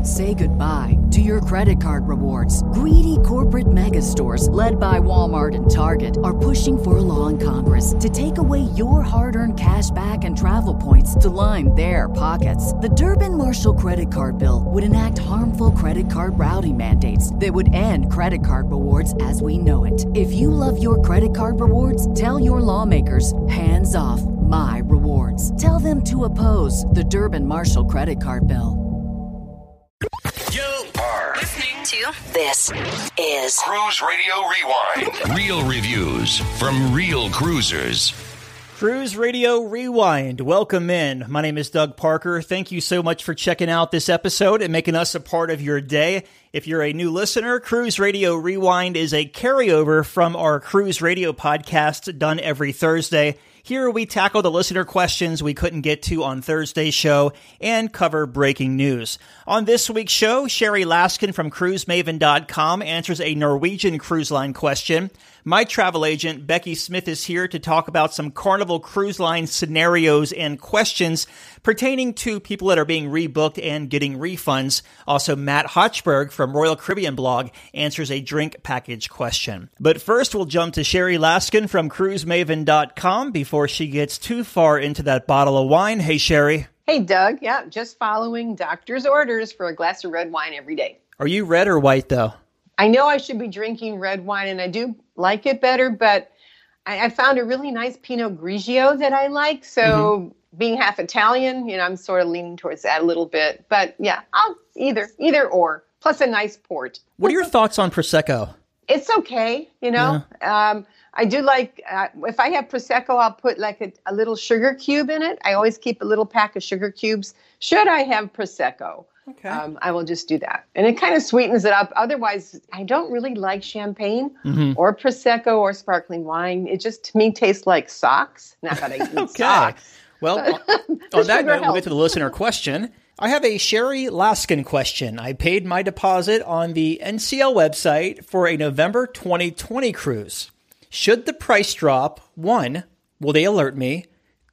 Say goodbye to your credit card rewards. Greedy corporate mega stores, led by Walmart and Target, are pushing for a law in Congress to take away your hard-earned cash back and travel points to line their pockets. The Durbin-Marshall credit card bill would enact harmful credit card routing mandates that would end credit card rewards as we know it. If you love your credit card rewards, tell your lawmakers, hands off my rewards. Tell them to oppose the Durbin-Marshall credit card bill. You are listening to This is Cruise Radio Rewind. Real reviews from real cruisers. Cruise Radio Rewind. Welcome in. My name is Doug Parker. Thank you so much for checking out this episode and making us a part of your day. If you're a new listener, Cruise Radio Rewind is a carryover from our Cruise Radio podcast done every Thursday. Here we tackle the listener questions we couldn't get to on Thursday's show and cover breaking news. On this week's show, Sherry Laskin from CruiseMaven.com answers a Norwegian Cruise Line question. My travel agent, Becky Smith, is here to talk about some Carnival Cruise Line scenarios and questions pertaining to people that are being rebooked and getting refunds. Also, Matt Hochberg from Royal Caribbean Blog answers a drink package question. But first, we'll jump to Sherry Laskin from CruiseMaven.com before she gets too far into that bottle of wine. Hey, Sherry. Hey, Doug. Yeah, just following doctor's orders for a glass of red wine every day. Are you red or white, though? I know I should be drinking red wine, and I do like it better, but I found a really nice Pinot Grigio that I like. So being half Italian, I'm sort of leaning towards that a little bit. But yeah, I'll either or, plus a nice port. What are your thoughts on Prosecco? It's okay, I do like, if I have Prosecco, I'll put like a little sugar cube in it. I always keep a little pack of sugar cubes. Should I have Prosecco? Okay. I will just do that. And it kind of sweetens it up. Otherwise, I don't really like champagne or Prosecco or sparkling wine. It just, to me, tastes like socks. Not that I eat socks. Well, on that note, we'll get to the listener question. I have a Sherry Laskin question. I paid my deposit on the NCL website for a November 2020 cruise. Should the price drop, 1, will they alert me?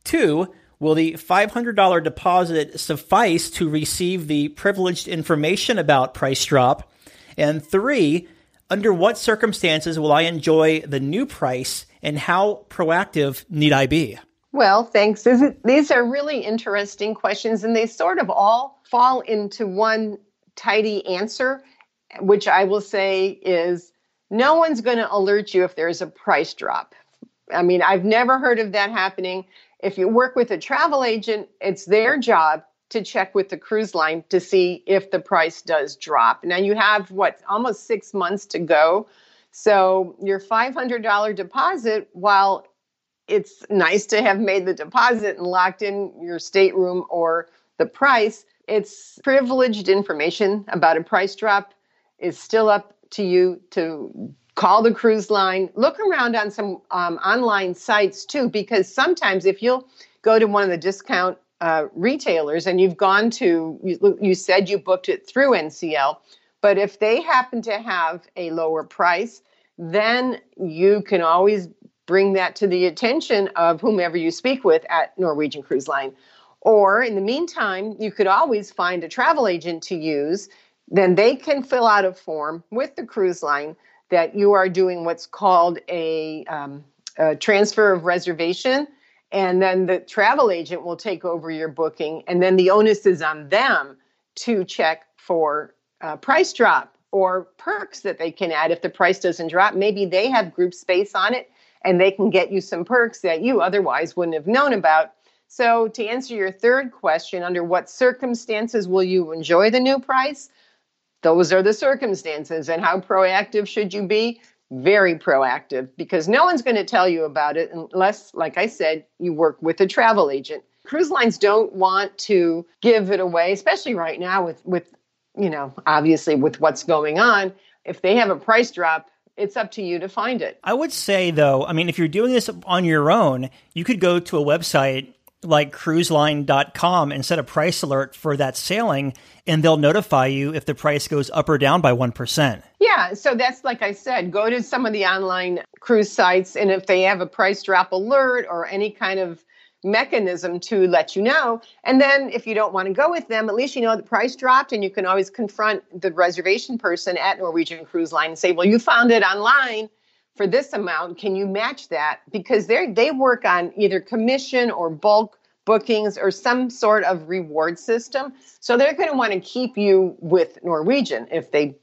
2, will the $500 deposit suffice to receive the privileged information about price drop? And 3, under what circumstances will I enjoy the new price, and how proactive need I be? Well, thanks. These are really interesting questions, and they sort of all fall into one tidy answer, which I will say is no one's going to alert you if there's a price drop. I mean, I've never heard of that happening. If you work with a travel agent, it's their job to check with the cruise line to see if the price does drop. Now you have, almost 6 months to go. So your $500 deposit, while it's nice to have made the deposit and locked in your stateroom or the price, it's privileged information about a price drop is still up to you to call the cruise line. Look around on some online sites too, because sometimes if you'll go to one of the discount retailers and you've gone to, you said you booked it through NCL, but if they happen to have a lower price, then you can always bring that to the attention of whomever you speak with at Norwegian Cruise Line. Or in the meantime, you could always find a travel agent to use. Then they can fill out a form with the cruise line that you are doing what's called a transfer of reservation. And then the travel agent will take over your booking. And then the onus is on them to check for price drop or perks that they can add if the price doesn't drop. Maybe they have group space on it and they can get you some perks that you otherwise wouldn't have known about. So to answer your third question, under what circumstances will you enjoy the new price? Those are the circumstances. And how proactive should you be? Very proactive, because no one's going to tell you about it unless, like I said, you work with a travel agent. Cruise lines don't want to give it away, especially right now with obviously with what's going on. If they have a price drop, it's up to you to find it. I would say, though, if you're doing this on your own, you could go to a website like cruiseline.com and set a price alert for that sailing, and they'll notify you if the price goes up or down by 1%. Yeah, so that's, like I said, go to some of the online cruise sites, and if they have a price drop alert or any kind of mechanism to let you know. And then if you don't want to go with them, at least you know the price dropped, and you can always confront the reservation person at Norwegian Cruise Line and say, well, you found it online for this amount. Can you match that? Because they work on either commission or bulk bookings or some sort of reward system. So they're going to want to keep you with Norwegian if they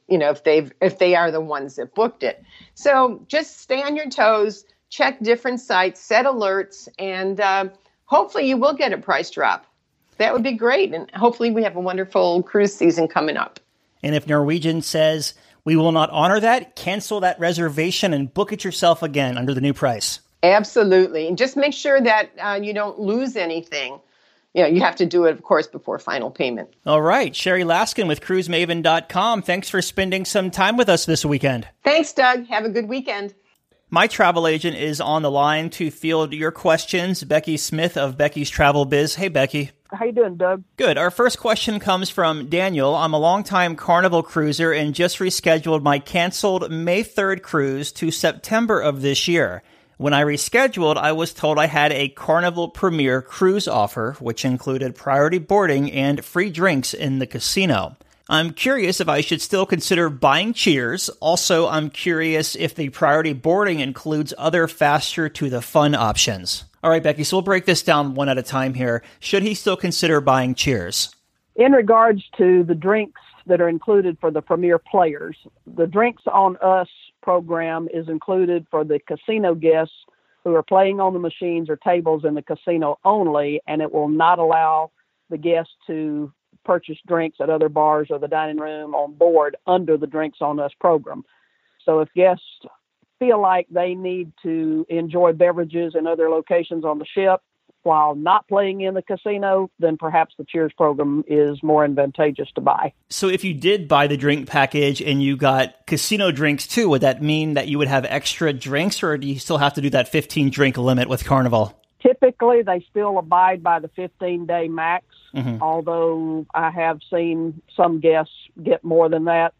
are the ones that booked it. So just stay on your toes, check different sites, set alerts, and hopefully you will get a price drop. That would be great. And hopefully we have a wonderful cruise season coming up. And if Norwegian says, we will not honor that, cancel that reservation and book it yourself again under the new price. Absolutely. And just make sure that you don't lose anything. You have to do it, of course, before final payment. All right. Sherry Laskin with CruiseMaven.com. Thanks for spending some time with us this weekend. Thanks, Doug. Have a good weekend. My travel agent is on the line to field your questions. Becky Smith of Becky's Travel Biz. Hey, Becky. How you doing, Doug? Good. Our first question comes from Daniel. I'm a longtime Carnival cruiser and just rescheduled my canceled May 3rd cruise to September of this year. When I rescheduled, I was told I had a Carnival Premier cruise offer, which included priority boarding and free drinks in the casino. I'm curious if I should still consider buying Cheers. Also, I'm curious if the priority boarding includes other faster to the fun options. All right, Becky, so we'll break this down one at a time here. Should he still consider buying Cheers? In regards to the drinks that are included for the Premier players, the Drinks on Us program is included for the casino guests who are playing on the machines or tables in the casino only, and it will not allow the guests to purchase drinks at other bars or the dining room on board under the Drinks on Us program. So if guests feel like they need to enjoy beverages in other locations on the ship while not playing in the casino, then perhaps the Cheers program is more advantageous to buy. So if you did buy the drink package and you got casino drinks too, would that mean that you would have extra drinks, or do you still have to do that 15 drink limit with Carnival? Typically, they still abide by the 15-day max, although I have seen some guests get more than that.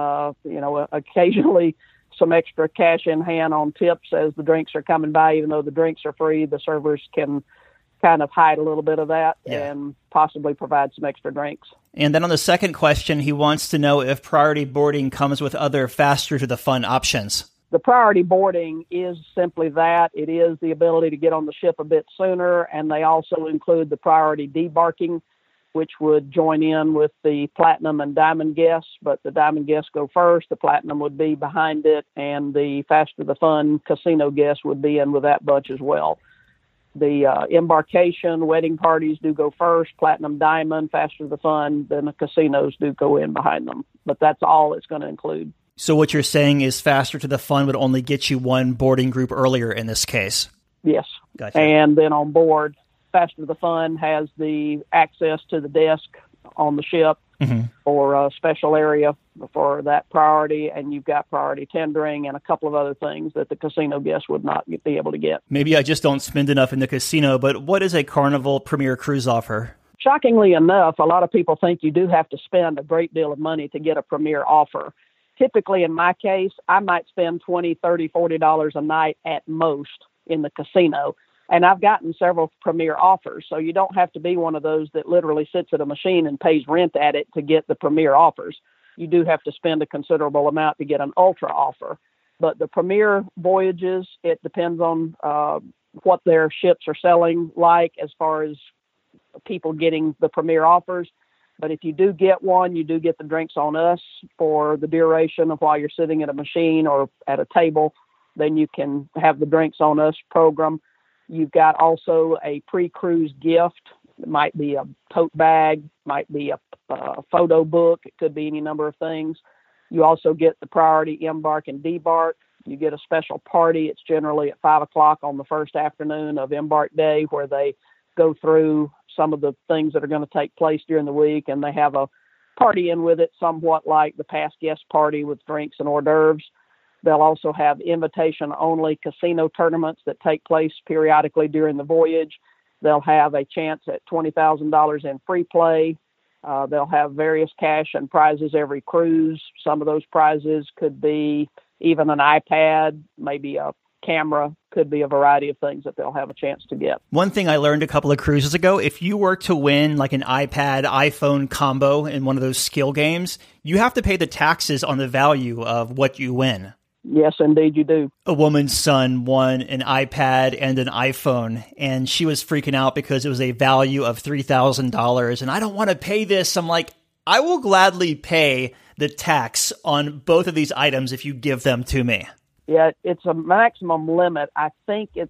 Occasionally some extra cash in hand on tips as the drinks are coming by. Even though the drinks are free, the servers can kind of hide a little bit of that and possibly provide some extra drinks. And then on the second question, he wants to know if priority boarding comes with other faster to the fun options. The priority boarding is simply that. It is the ability to get on the ship a bit sooner, and they also include the priority debarking, which would join in with the Platinum and Diamond guests, but the Diamond guests go first, the Platinum would be behind it, and the faster the fun casino guests would be in with that bunch as well. The embarkation, wedding parties do go first, Platinum, Diamond, faster the fun, then the casinos do go in behind them. But that's all it's going to include. So what you're saying is faster to the fun would only get you one boarding group earlier in this case? Yes. Gotcha. And then on board, faster to the fun has the access to the desk on the ship or a special area for that priority, and you've got priority tendering and a couple of other things that the casino guests would not be able to get. Maybe I just don't spend enough in the casino, but what is a Carnival Premier cruise offer? Shockingly enough, a lot of people think you do have to spend a great deal of money to get a Premier offer. Typically, in my case, I might spend $20, $30, $40 a night at most in the casino. And I've gotten several Premier offers. So you don't have to be one of those that literally sits at a machine and pays rent at it to get the Premier offers. You do have to spend a considerable amount to get an Ultra offer. But the Premier voyages, it depends on what their ships are selling like as far as people getting the Premier offers. But if you do get one, you do get the Drinks on Us for the duration of while you're sitting at a machine or at a table. Then you can have the Drinks on Us program. You've got also a pre-cruise gift. It might be a tote bag, might be a photo book. It could be any number of things. You also get the priority embark and debark. You get a special party. It's generally at 5 o'clock on the first afternoon of embark day, where they go through some of the things that are going to take place during the week, and they have a party in with it, somewhat like the past guest party with drinks and hors d'oeuvres. They'll also have invitation-only casino tournaments that take place periodically during the voyage. They'll have a chance at $20,000 in free play. They'll have various cash and prizes every cruise. Some of those prizes could be even an iPad, maybe a camera, could be a variety of things that they'll have a chance to get. One thing I learned a couple of cruises ago, if you were to win like an iPad, iPhone combo in one of those skill games, you have to pay the taxes on the value of what you win. Yes, indeed you do. A woman's son won an iPad and an iPhone, and she was freaking out because it was a value of $3,000, and I don't want to pay this. I'm like, I will gladly pay the tax on both of these items if you give them to me. Yeah, it's a maximum limit. I think it's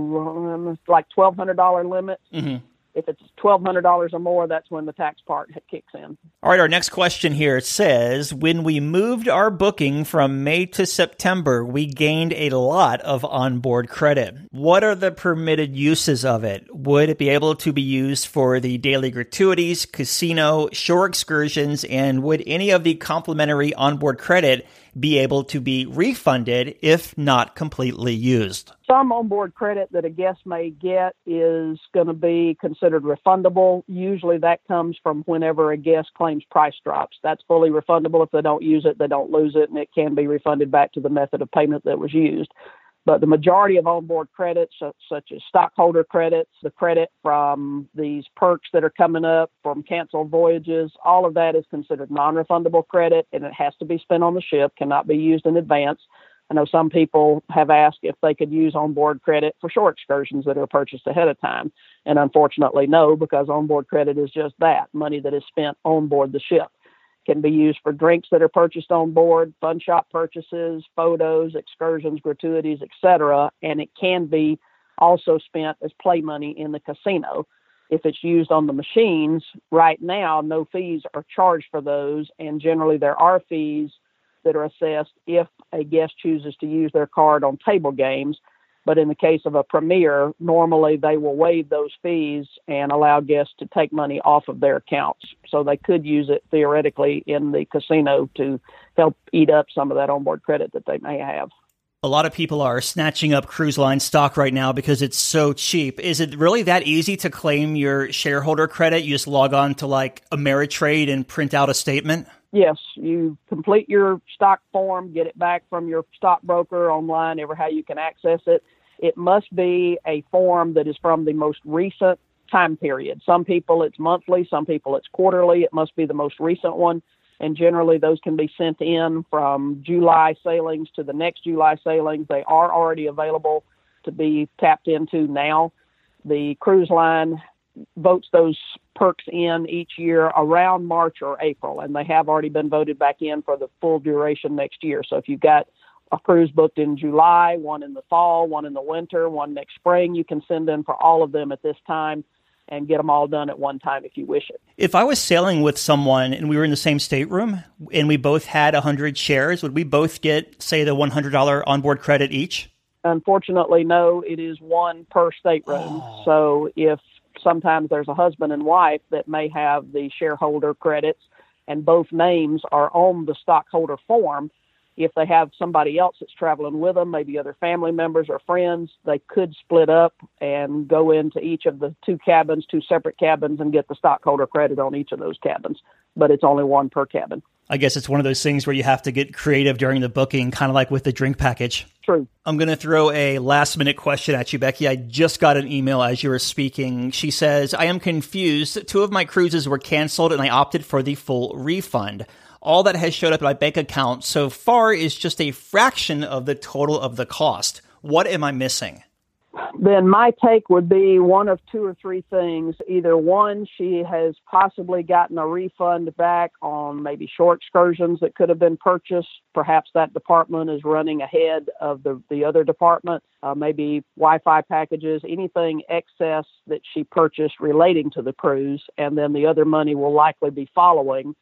like $1,200 limit. Mm-hmm. If it's $1,200 or more, that's when the tax part kicks in. All right, our next question here says, when we moved our booking from May to September, we gained a lot of onboard credit. What are the permitted uses of it? Would it be able to be used for the daily gratuities, casino, shore excursions, and would any of the complimentary onboard credit be able to be refunded if not completely used? Some onboard credit that a guest may get is going to be considered refundable. Usually that comes from whenever a guest claims price drops. That's fully refundable. If they don't use it, they don't lose it, and it can be refunded back to the method of payment that was used. But the majority of onboard credits, such as stockholder credits, the credit from these perks that are coming up from canceled voyages, all of that is considered non-refundable credit, and it has to be spent on the ship, cannot be used in advance. I know some people have asked if they could use onboard credit for shore excursions that are purchased ahead of time. And unfortunately, no, because onboard credit is just that, money that is spent on board the ship. Can be used for drinks that are purchased on board, fun shop purchases, photos, excursions, gratuities, etc. And it can be also spent as play money in the casino. If it's used on the machines, right now, no fees are charged for those. And generally, there are fees that are assessed if a guest chooses to use their card on table games. But in the case of a Premier, normally they will waive those fees and allow guests to take money off of their accounts. So they could use it theoretically in the casino to help eat up some of that onboard credit that they may have. A lot of people are snatching up cruise line stock right now because it's so cheap. Is it really that easy to claim your shareholder credit? You just log on to like Ameritrade and print out a statement? Yes, you complete your stock form, get it back from your stockbroker online, ever how you can access it. It must be a form that is from the most recent time period. Some people it's monthly, some people it's quarterly. It must be the most recent one. And generally those can be sent in from July sailings to the next July sailings. They are already available to be tapped into now. The cruise line votes those perks in each year around March or April, and they have already been voted back in for the full duration next year. So if you've got a cruise booked in July, one in the fall, one in the winter, one next spring, you can send in for all of them at this time and get them all done at one time if you wish it. If I was sailing with someone and we were in the same stateroom and we both had 100 shares, would we both get, say, the $100 onboard credit each? Unfortunately, no. It is one per stateroom. Oh. So if sometimes there's a husband and wife that may have the shareholder credits and both names are on the stockholder form, if they have somebody else that's traveling with them, maybe other family members or friends, they could split up and go into each of the two separate cabins, and get the stockholder credit on each of those cabins. But it's only one per cabin. I guess it's one of those things where you have to get creative during the booking, kind of like with the drink package. True. I'm going to throw a last-minute question at you, Becky. I just got an email as you were speaking. She says, I am confused. 2 of my cruises were canceled, and I opted for the full refund. All that has showed up in my bank account so far is just a fraction of the total of the cost. What am I missing? Then my take would be one of 2 or 3 things. Either one, she has possibly gotten a refund back on maybe shore excursions that could have been purchased. Perhaps that department is running ahead of the other department. Maybe Wi-Fi packages, anything excess that she purchased relating to the cruise, and then the other money will likely be following.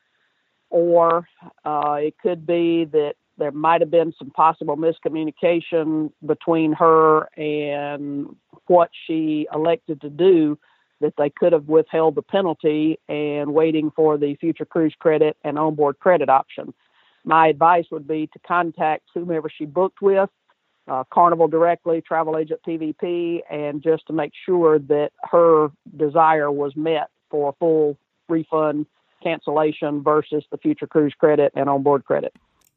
Or it could be that there might have been some possible miscommunication between her and what she elected to do, that they could have withheld the penalty and waiting for the future cruise credit and onboard credit option. My advice would be to contact whomever she booked with, Carnival directly, travel agent PVP, and just to make sure that her desire was met for a full refund cancellation versus the future cruise credit and onboard credit.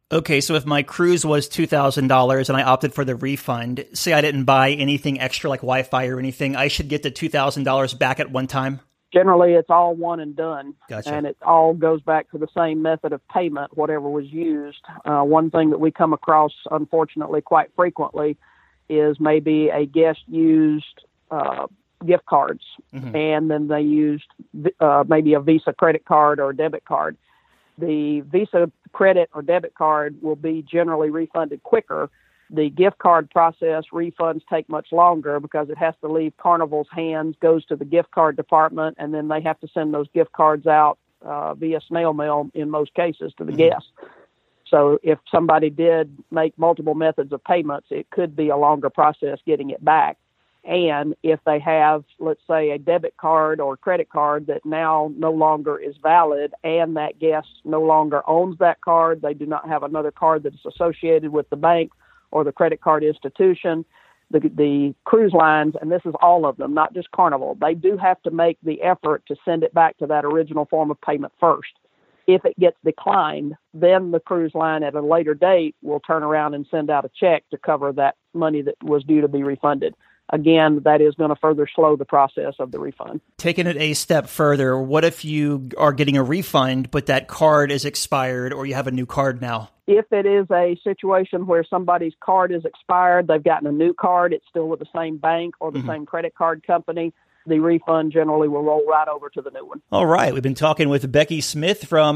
Okay, so if my cruise was $2,000 and I opted for the refund, say I didn't buy anything extra like Wi-Fi or anything, I should get the $2,000 back at one time? Generally, it's all one and done. Gotcha. And it all goes back to the same method of payment, whatever was used. One thing that we come across, unfortunately, quite frequently is maybe a guest used gift cards, and then they used maybe a Visa credit card or a debit card. The Visa credit or debit card will be generally refunded quicker. The gift card process, refunds take much longer because it has to leave Carnival's hands, goes to the gift card department, and then they have to send those gift cards out via snail mail in most cases to the guests. So if somebody did make multiple methods of payments, it could be a longer process getting it back. And if they have, let's say, a debit card or credit card that now no longer is valid and that guest no longer owns that card, they do not have another card that is associated with the bank or the credit card institution, the cruise lines, and this is all of them, not just Carnival, they do have to make the effort to send it back to that original form of payment first. If it gets declined, then the cruise line at a later date will turn around and send out a check to cover that money that was due to be refunded. Again, that is going to further slow the process of the refund. Taking it a step further, what if you are getting a refund, but that card is expired or you have a new card now? If it is a situation where somebody's card is expired, they've gotten a new card, it's still with the same bank or the same credit card company, the refund generally will roll right over to the new one. All right. We've been talking with Becky Smith from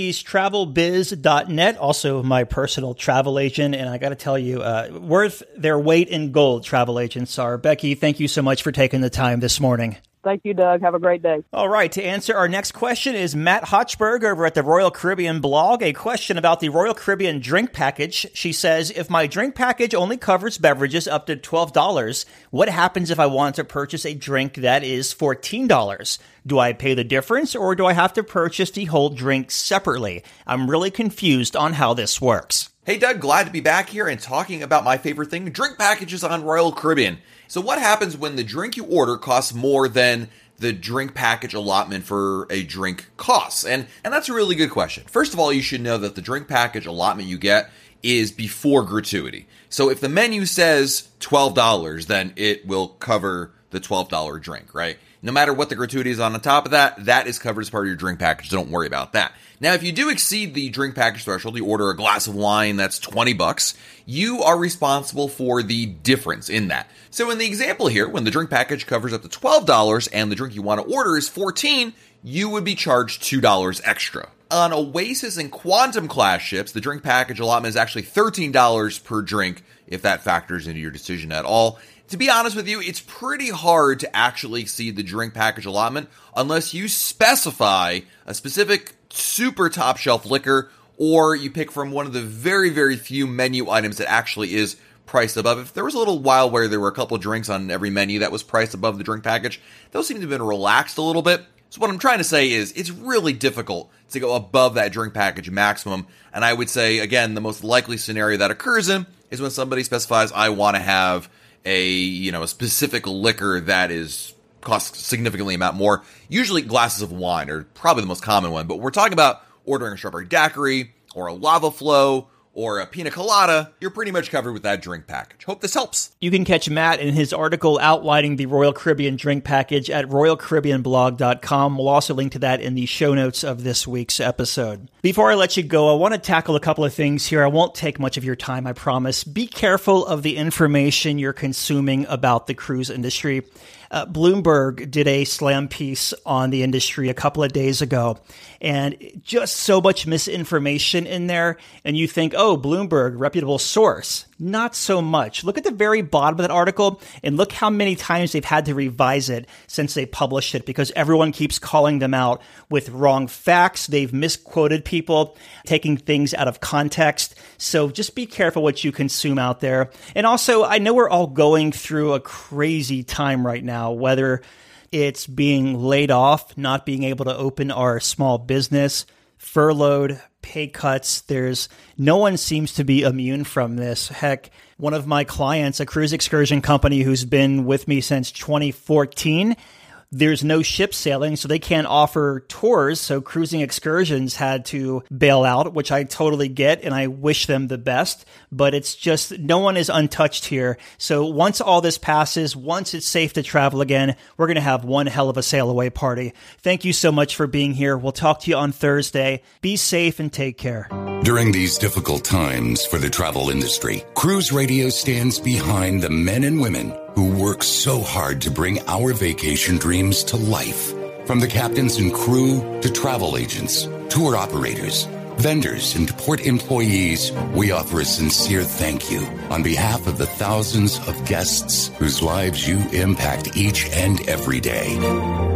beckystravelbiz.net, also my personal travel agent. And I got to tell you, worth their weight in gold, travel agents are. Becky, thank you so much for taking the time this morning. Thank you, Doug. Have a great day. All right. To answer our next question is Matt Hochberg over at the Royal Caribbean blog. A question about the Royal Caribbean drink package. She says, if my drink package only covers beverages up to $12, what happens if I want to purchase a drink that is $14? Do I pay the difference or do I have to purchase the whole drink separately? I'm really confused on how this works. Hey Doug, glad to be back here and talking about my favorite thing, drink packages on Royal Caribbean. So what happens when the drink you order costs more than the drink package allotment for a drink costs? And that's a really good question. First of all, you should know that the drink package allotment you get is before gratuity. So if the menu says $12, then it will cover the $12 drink, right? No matter what the gratuity is on the top of that, that is covered as part of your drink package. So don't worry about that. Now, if you do exceed the drink package threshold, you order a glass of wine that's $20, you are responsible for the difference in that. So in the example here, when the drink package covers up to $12 and the drink you want to order is $14, you would be charged $2 extra. On Oasis and Quantum class ships, the drink package allotment is actually $13 per drink, if that factors into your decision at all. To be honest with you, it's pretty hard to actually exceed the drink package allotment unless you specify a specific super top shelf liquor or you pick from one of the very, very few menu items that actually is priced above. If there was a little while where there were a couple of drinks on every menu that was priced above the drink package, those seem to have been relaxed a little bit. So what I'm trying to say is it's really difficult to go above that drink package maximum. And I would say, again, the most likely scenario that occurs in is when somebody specifies, I want to have a specific liquor that costs significantly amount more. Usually glasses of wine are probably the most common one, but we're talking about ordering a strawberry daiquiri or a lava flow or a pina colada, you're pretty much covered with that drink package. Hope this helps. You can catch Matt in his article outlining the Royal Caribbean drink package at royalcaribbeanblog.com. We'll also link to that in the show notes of this week's episode. Before I let you go, I want to tackle a couple of things here. I won't take much of your time, I promise. Be careful of the information you're consuming about the cruise industry. Bloomberg did a slam piece on the industry a couple of days ago, and just so much misinformation in there. And you think, oh, Bloomberg, reputable source. Not so much. Look at the very bottom of that article and look how many times they've had to revise it since they published it because everyone keeps calling them out with wrong facts. They've misquoted people, taking things out of context. So just be careful what you consume out there. And also, I know we're all going through a crazy time right now, whether it's being laid off, not being able to open our small business, furloughed, pay cuts. No one seems to be immune from this. Heck, one of my clients, a cruise excursion company who's been with me since 2014, there's no ship sailing, so they can't offer tours. So Cruising Excursions had to bail out, which I totally get, and I wish them the best. But it's just, no one is untouched here. So once all this passes, once it's safe to travel again, we're going to have one hell of a sail away party. Thank you so much for being here. We'll talk to you on Thursday. Be safe and take care. During these difficult times for the travel industry, Cruise Radio stands behind the men and women who work so hard to bring our vacation dreams to life. From the captains and crew to travel agents, tour operators, vendors, and port employees, we offer a sincere thank you on behalf of the thousands of guests whose lives you impact each and every day.